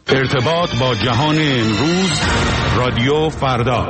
ارتباط با جهان امروز، رادیو فردا.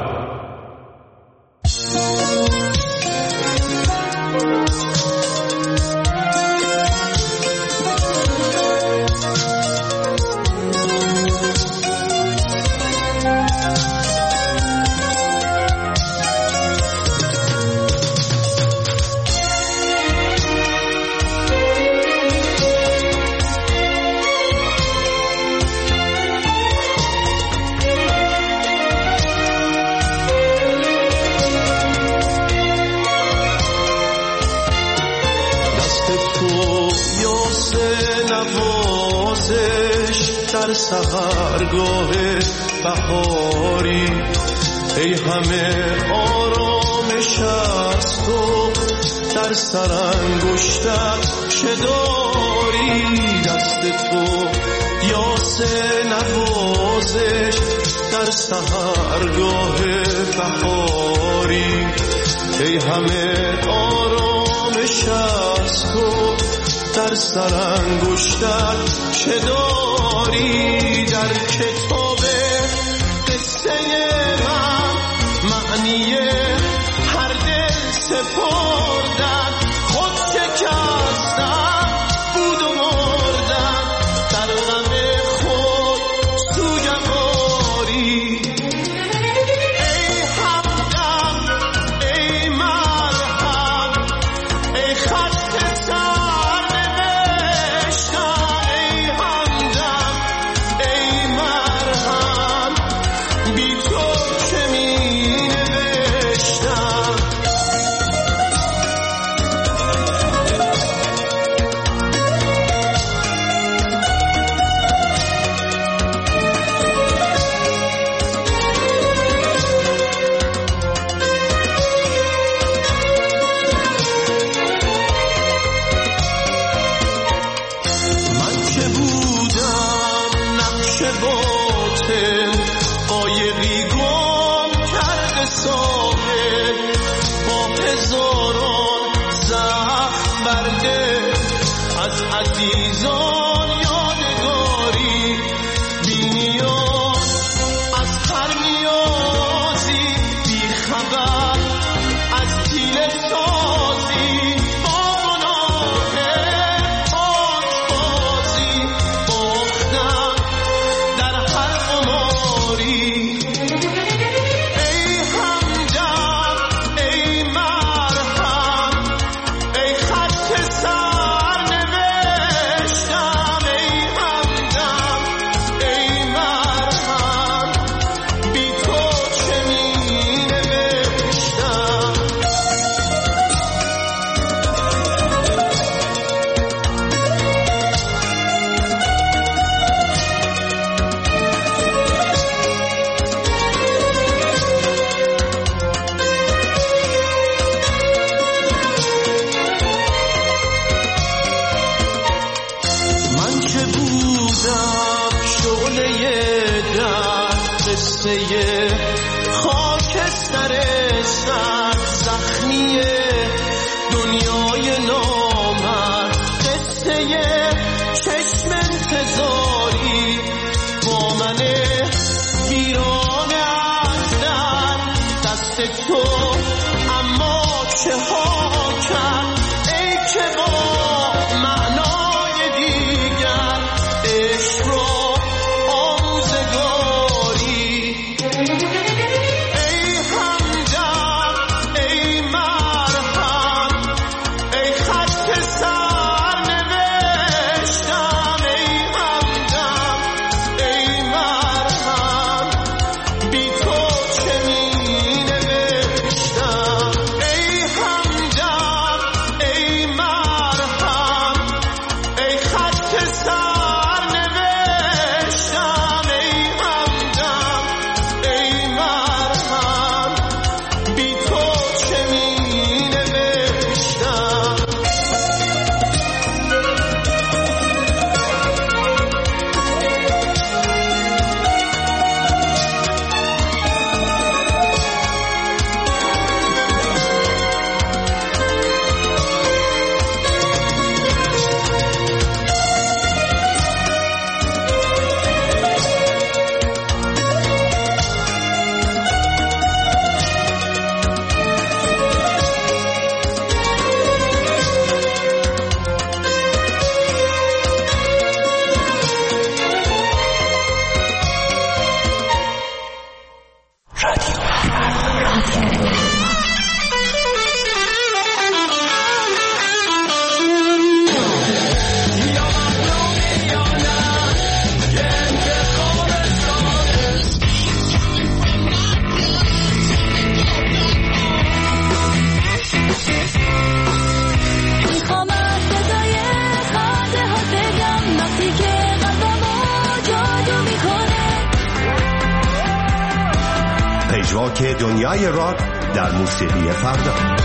سحرگاه بهاری ای همه آرامش از تو در سرانگشتت چه داری؟ دست تو یاس نوازش در سحرگاه بهاری ای همه آرامش از تو در سرانگشتت چه داری؟ در کتاب قصه من معنی هر دل سپردن، خود شکستن بود و مردن در غم خود سوگواری. ای همدم ای مرهم ای خط سر نوشتم، ای همدم ای مرهم بی تو چه می نوشتم. من که بودم نقش باطل، قایقی گم کرده ساحل، با هزاران زخم برده از عزیزان یادگاری، بی نیاز از هر نیازی، بی خبر از حیله سازی، با گناه پاکبازی باختم در هر قماری. ای همدم ای مرهم ای خط سر نوشتم، ای همدم ای مرهم بی تو چه می نوشتم. من که بودم شعله در قصه خاکستر سر زخمی دنیای نامرد، قصه چشم انتظاری با من ویرانه از در دست تو، اما چه ها کرد ای که با معنای دیگر عشق را آموزگاری. ای همدم ای مرهم ای خط سر نوشتم، ای همدم ای مرهم بی تو چه می نوشتم. ای همدم ای مرهم ای خط سر نوشتم، راک دنیای راک در موسیقی فردا.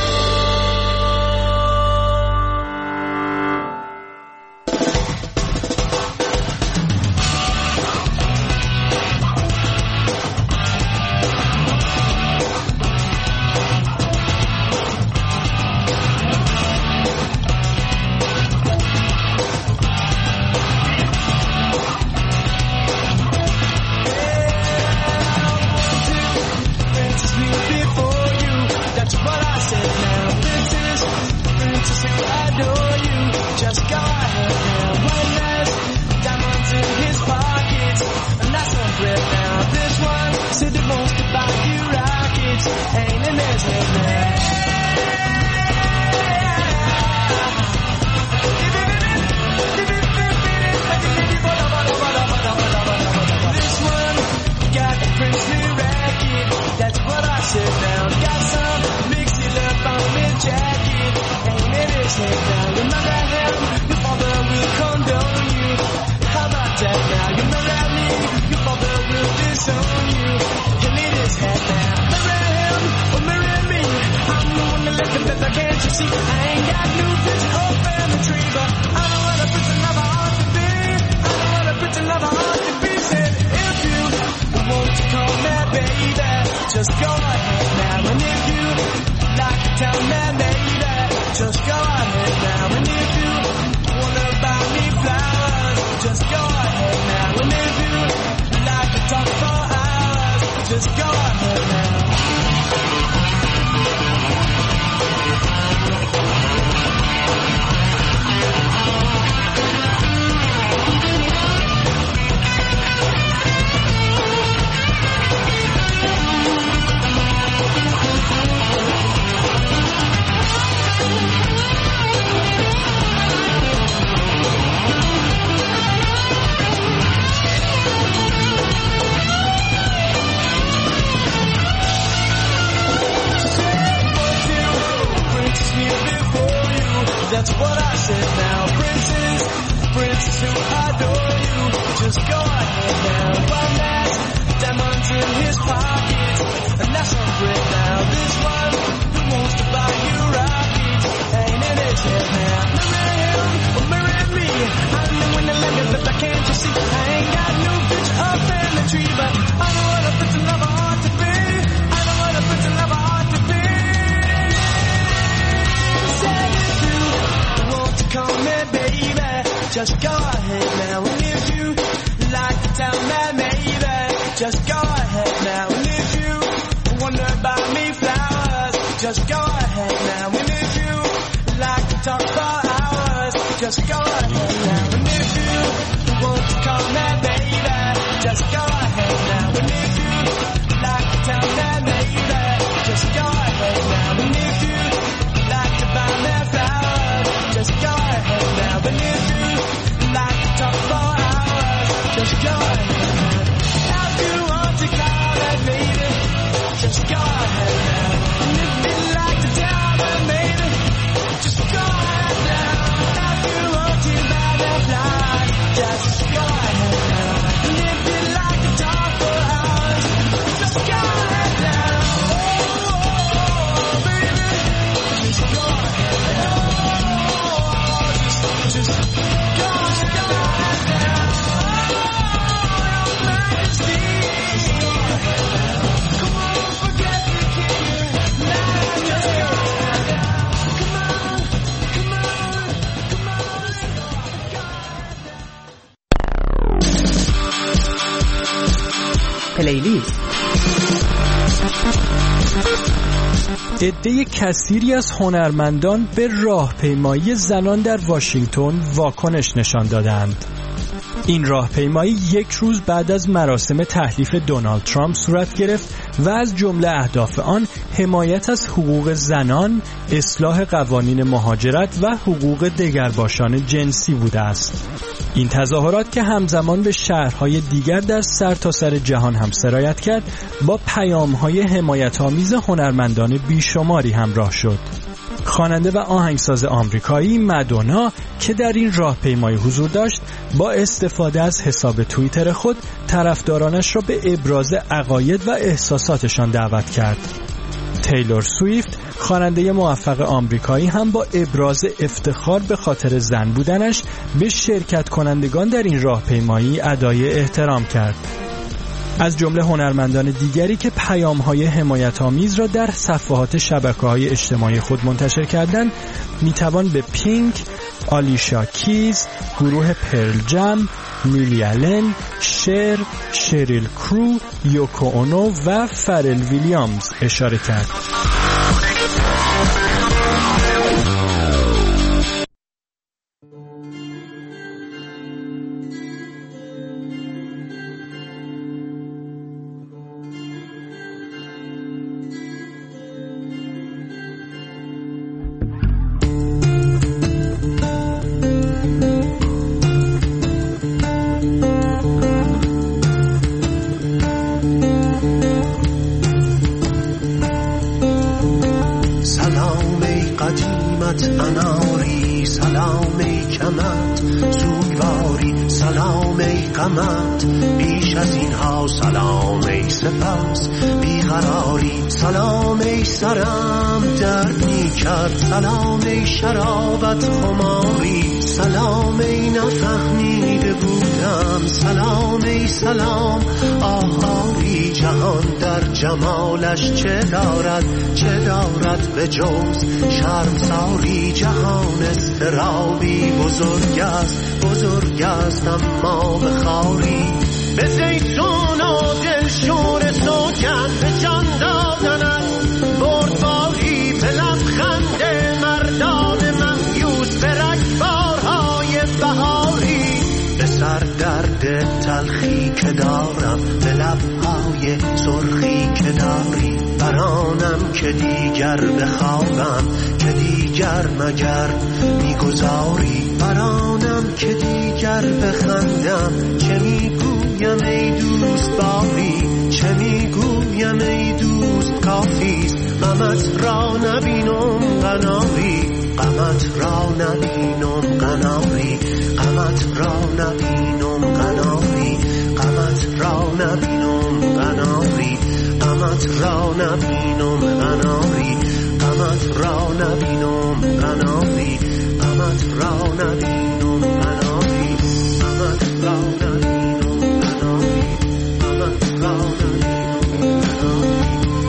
That's what I said now. Princes who adore you, just go ahead now. One last diamonds in his pockets, and that's on grid now. This one who wants to buy you rockets, ain't in his head now. Marry him or marry me, I'm the one that let me flip, can't you see? I ain't got no bitch up in the tree, but I know what a bitch lover ought to be. I know what a bitch lover ought to be. Said if you want to come in, baby, just go ahead now. And if you like to tell me, maybe, just go ahead now. And if you wonder about me flowers, just go ahead now. And if you like to talk for hours, just go ahead now. And if you want to call me, baby, just go ahead now. And if you like to tell me, maybe, just go ahead now. And if you like to buy me flowers, just go ahead now. And if you like to talk for hours, just go ahead now. If you want to call me, baby, just go ahead now. And if you like to tell me, maybe, just go ahead now. If you want to buy me flowers, just go ahead now. And if you like to talk for hours, just go ahead now. Oh, baby, just go ahead now. Just go ahead now. Oh, your majesty. Come on, forget the king. Now just go ahead now. Come on, come on, come on. Go ahead now. پلیلیست. عده کثیری از هنرمندان به راهپیمایی زنان در واشنگتن واکنش نشان دادند. این راهپیمایی یک روز بعد از مراسم تحلیف دونالد ترامپ صورت گرفت و از جمله اهداف آن حمایت از حقوق زنان، اصلاح قوانین مهاجرت و حقوق دگرباشان جنسی بوده است. این تظاهرات که همزمان به شهرهای دیگر در سرتاسر جهان هم سرایت کرد، با پیام‌های حمایت‌آمیز هنرمندان بیشماری همراه شد. خواننده و آهنگساز آمریکایی مادونا که در این راهپیمایی حضور داشت با استفاده از حساب توییتر خود طرفدارانش را به ابراز عقاید و احساساتشان دعوت کرد. تیلور سویفت خواننده موفق آمریکایی هم با ابراز افتخار به خاطر زن بودنش به شرکت کنندگان در این راهپیمایی ادای احترام کرد. از جمله هنرمندان دیگری که پیام‌های حمایت‌آمیز را در صفحات شبکه‌های اجتماعی خود منتشر کردند میتوان به پینک، آلیشا کیز، گروه پرل جم، لیلی آلن، شر، شریل کرو، یوکو اونو و فرل ویلیامز اشاره کرد. اناری سلام ای کمت سوگواری سلام ای قمت بیش از اینها سلام ای سپاس بیقراری سلام ای سرم درد می کرد سلام ای شرابت خماری سلام ای نفهمیده بودم سلام ای سلام آهاری جهان در جمالش چه دارد به جز شرمساری جهان استرابی بزرگ است اما به خاری به زیتون و دلشور سوگن به جان دادنت بردباری به لبخند مردان مهیوس به رگبارهای بهاری به سر درد تلخی که دارم به لبهای سرخی که داری برانم که دیگر بخوابم که دیگر مگر میگذاری برانم که دیگر بخندم چه میگویم ای دوست باری چه میگویم ای دوست کافیست غمت را نبینم قناری غمت را نبینم قناری غمت را نبینم قناری غمت را نبینم قناری غمت را نبینم قناری غمت را نبینم قناری غمت را نبینم قناری غمت را نبینم قناری غمت را نبینم قناری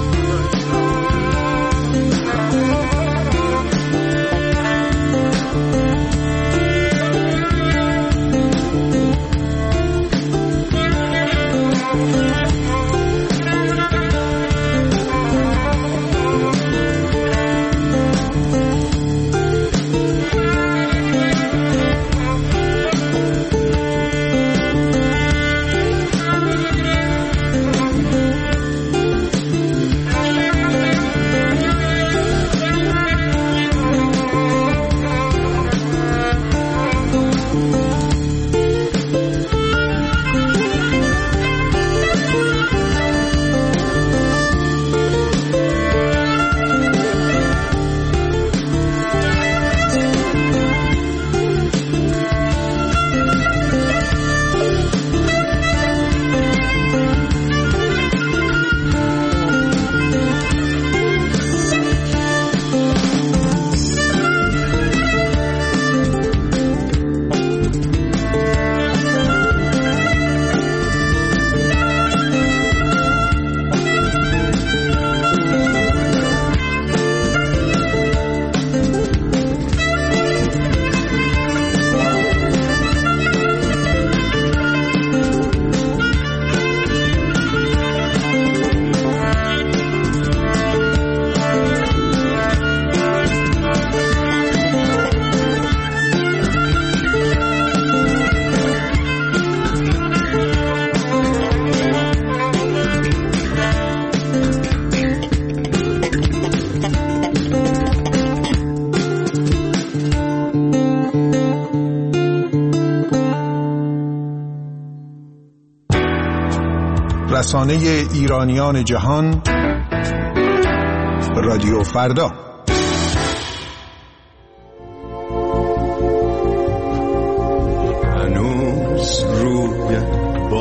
رسانه ایرانیان جهان رادیو فردا.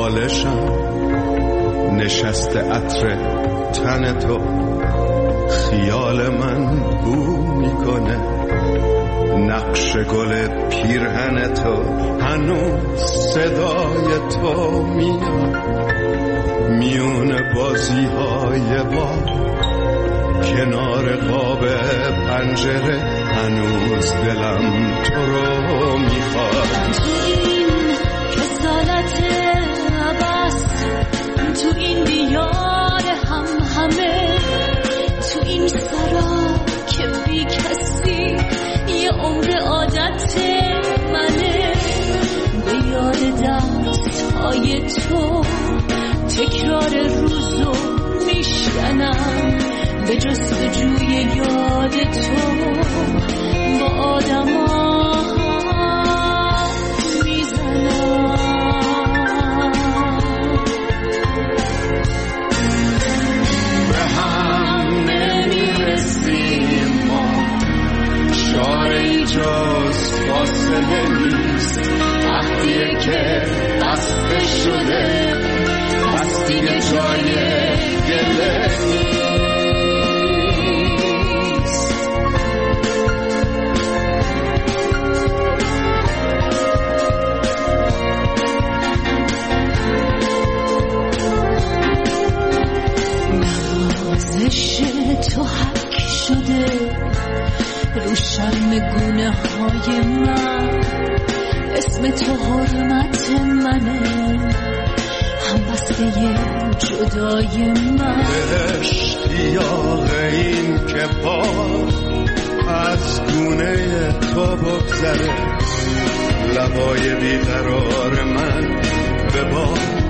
بالشم نشسته عطر تن تو، خیال من بو میکنه نقش گل پیرهن تو، هنوز صدای تو میاد میون بازی های با کنار قاب پنجره، هنوز دلم تو رو میخواد. تو این کسالت عباس، تو این دیار همه، تو این سرا که بی کسی یه عمر عادت منه، به یاد دستهای تو تکرار روزو میشکنم، به جستجوی یاد تو با آدما میزنم. به هم نمیرسیم ما، چاره‌ای جز فاصله نیست، وقتیه که بسته شده پس دیگه جای گله نیست. نوازش تو حک شده رو شرم گونه های من، اسم تو حرمت منه، هم بسته جدای من. اشتیاق این که پا از گونه تو بگذره، لبای بیقرار من به با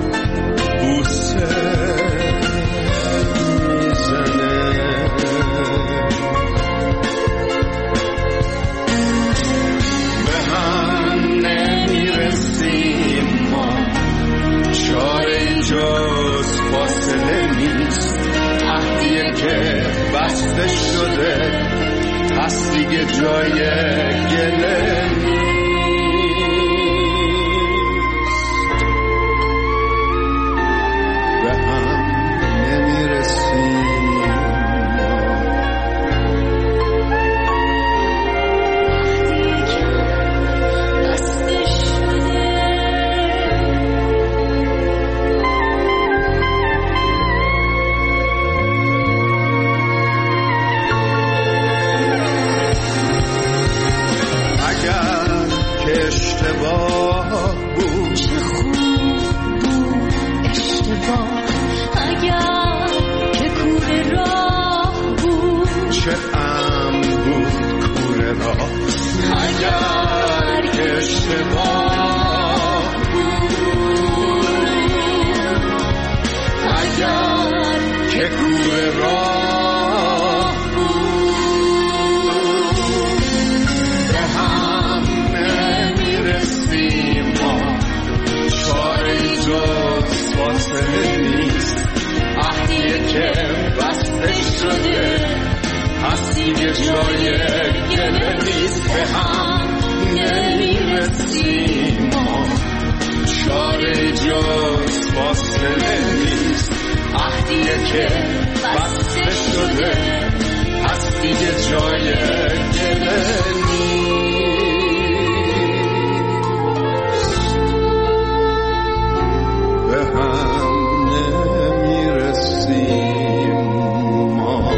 بوسه میزنه. به هم نمیرسیم ما، چاره جز فاصله نیست، عهدیه که بسته شده پس دیگه جای گله نیست. به هم نمیرسیم اشتباه بود. چه خوب بود اشتباه، اگر که کوره راه بود، چه امن بود کوره راه، اگر که اشتباه بود، اگر که کوره راه بود. به هم نمیرسیم ما، چاره جز فاصله نیست، عهدیه که بسته شده پس دیگه جای گله نیست. به هم نمیرسیم ما، چاره جز فاصله نیست، عهدیه که بسته شده پس دیگه جای گله نیست. به هم نمیرسیم ما.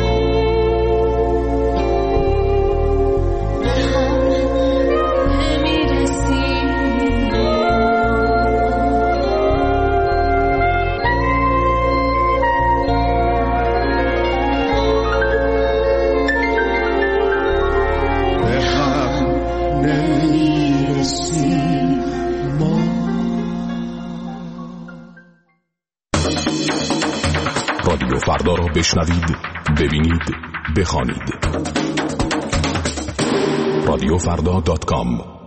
رادیو فردا را بشنوید، ببینید، بخوانید. radiofrda.com.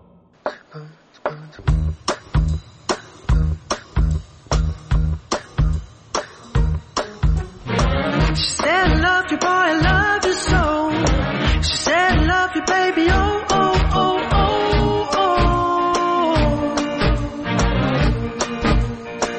She said I love you boy, I love you so. She said I love you baby, oh oh oh oh oh.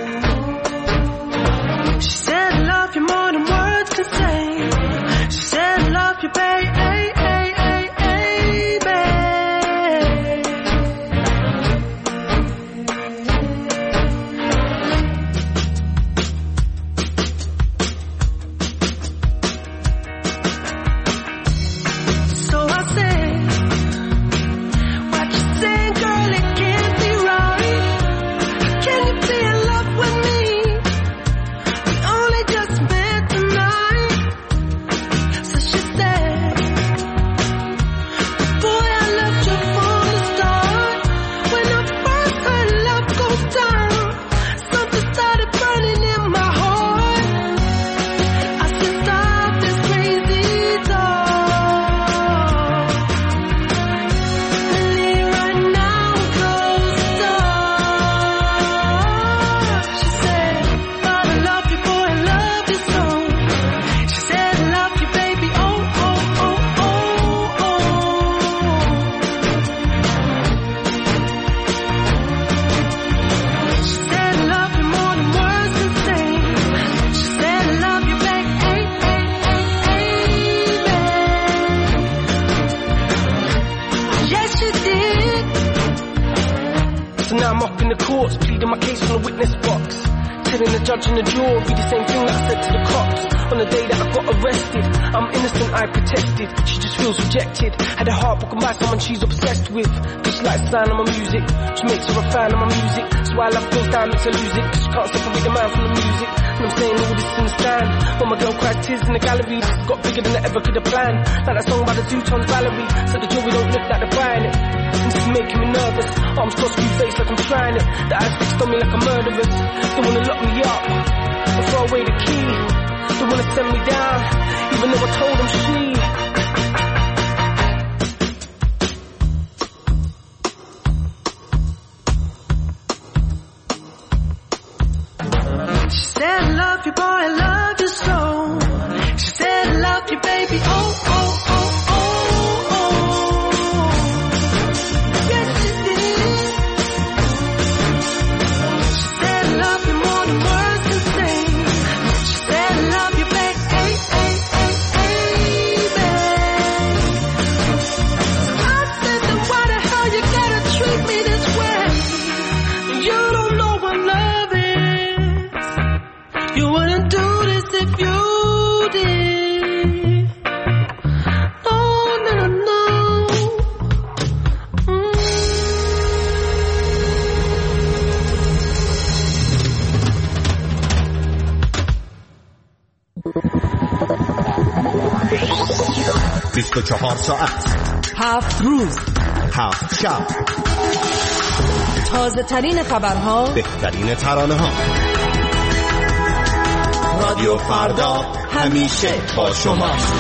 pleading my case from the witness box, telling the judge and the jury the same thing that I said to the cops on the day that I got arrested. I'm innocent, I protested. She just feels rejected. Had her heart broken by someone she's obsessed with. Cause she likes the sound of my music, which makes her a fan of my music. So why love goes down makes her lose it. She can't separate the man from the music. And I'm saying all this in the stand. When my girl cries tears in the gallery, it's got bigger than I ever could have planned. Like that song by the Two-Tone Valerie. So the jury don't look like they're buying it. This is making me nervous. Arms crossed, screw face like I'm trying it. The eyes fixed on me like I'm murderous. They wanna lock me up and throw away the key. They wanna send me down, even though I told them she said I love you, boy, I love you so. She said I love you, baby, oh, oh, oh, oh, oh. Yes, she did. She said I love you more than words can say. She said I love you, baby, hey, hey, hey, hey, baby. I said, then why the hell you gotta treat me this way? You don't know what love is. You wouldn't do this if you did. No, no, no, no. بیست و 24 ساعت 7 روز 7 شب تازه ترین خبرها، بهترین ترانه ها. رادیو فردا همیشه با شماست.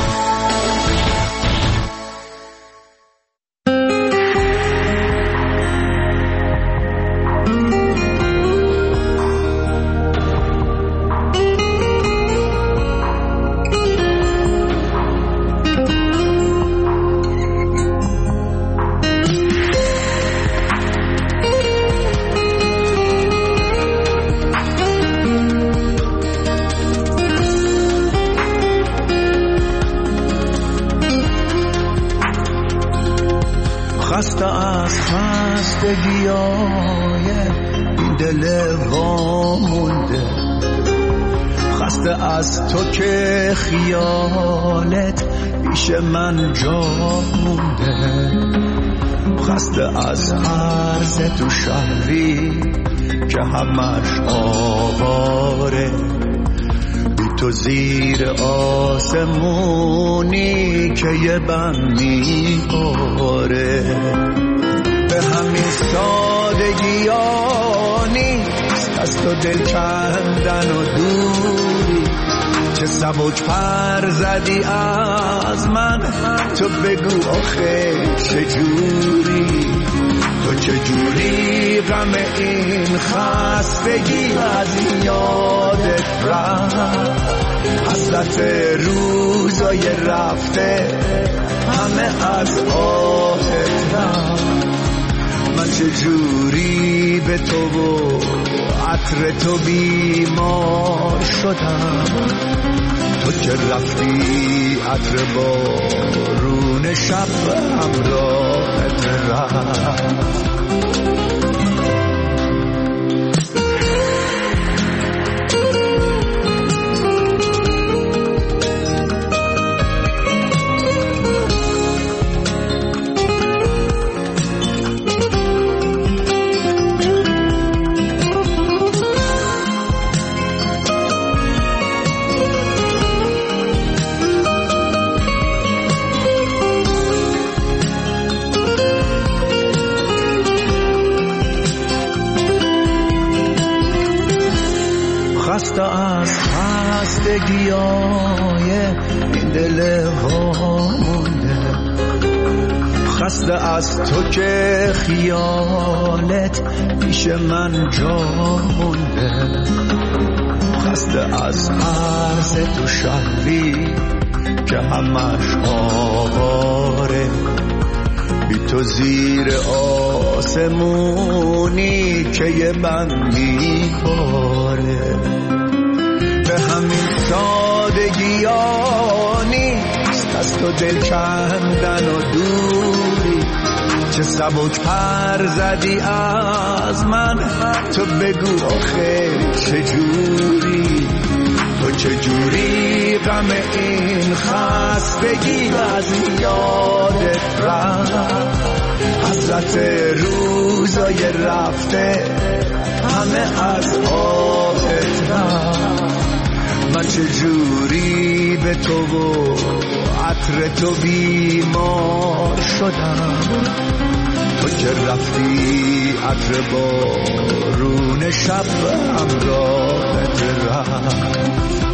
خسته از خستگیای این دل وامونده، خسته از تو که خیالت پیش من جا مونده، خسته از عرض تو شهری که همش آواره، بی تو زیر آسمونی که یه بم میباره. به همین سادگی ها نیست از تو دل کندن و دوری، چه سبک پر زدی از من، تو بگو آخه چجوری، تو چجوری غم این خستگی از این یادت رفت، حسرت روزای رفته همه از آهت رفت. من چجوری به تو و عطر تو بیمار شدم، تو که رفتی عطر بارون شب همراهت رفت. خسته از خستگیای این دل وامونده، خسته از تو که خیالت پیش من جا مونده، خسته از عرض تو شهری که همش آواره، بی تو زیر آسمونی که یه بم میباره. به همین سادگی ها نیست از تو دل کندن و دوری، چه سبک پر زدی از من، تو بگو آخه چجوری، تو چجوری غم این خستگی از یادت رفت، حسرت روزای رفته همه از آهت رفت. من چجوری به تو و عطر تو بیمار شدم، تو که رفتی عطر بارون شب همراهت رفت.